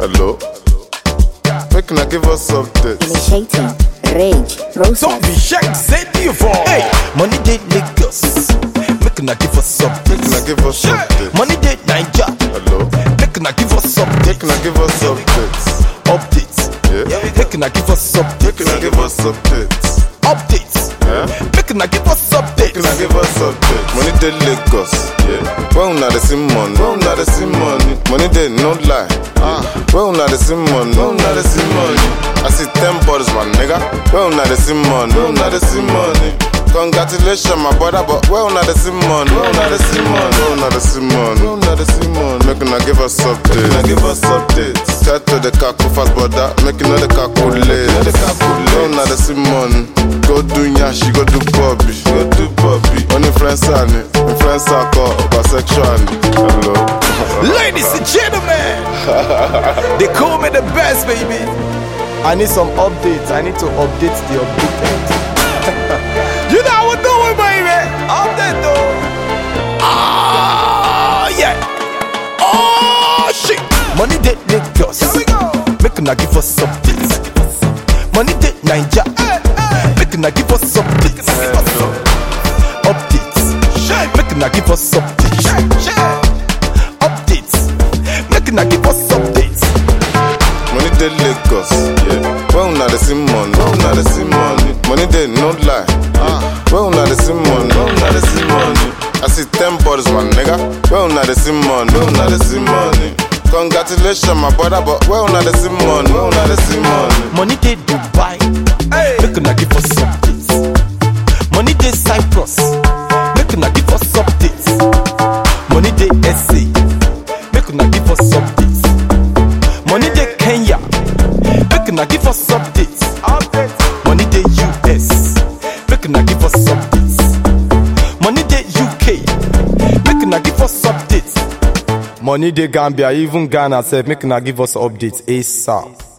Hello. Make una give us updates. Initiating rage process. Don't be shaky, say the for. Hey, money dey Lagos. Make una give us updates. Make una give us updates. Money dey Naija. Hello. Make una give us updates. Make una give us updates. Updates. Yeah. Make una give us updates. Make una give us updates. Updates. Yeah. Make una give us updates. Make una give us updates. Money dey Lagos. Yeah. When una dey see money. When una dey see money. Money dey no lie. When una dey see money. When una dey see money. I see 10 bottles, my nigga. When una dey see money. When una dey see money. Congratulations, my brother, but where una dey see money? Where una dey see money? Where una dey see money? Where una dey see money? Make una give us updates. Make una give us updates. Tell to the kaku fast, brother. Make you know the calculate. Where una dey see money? Go do nyashi, go do bobby. Go do bobby. On influencer, call bisexual. Hello. Ladies and gentlemen, they call me the best, baby. I need some updates. I need to update the updated. You know how we do it, baby. Update though. Yeah. Oh shit. Money dey Lagos. Here we go. Make una give us updates. Money dey Naija. Make una give us updates. Updates. Make una give us updates. Updates. Make una give us updates. Money dey Lagos, yeah. When una dey see money, when una dey see money. Money dey no lie. When una dey see money, when una dey see money. I see 10 bottles, my nigga. When una dey see money, when una dey see money. Congratulations, my brother, but where una dey see money, where una dey see money. Money dey Dubai. Make una give us updates. Money dey Cyprus. Make una give us updates. Money dey SA. Make una give us updates. Money dey Kenya. Make una give us updates. Money dey US. Make una give us updates. Money dey UK. Make una give us updates. Money dey Gambia, even Ghana said make una give us updates ASAP.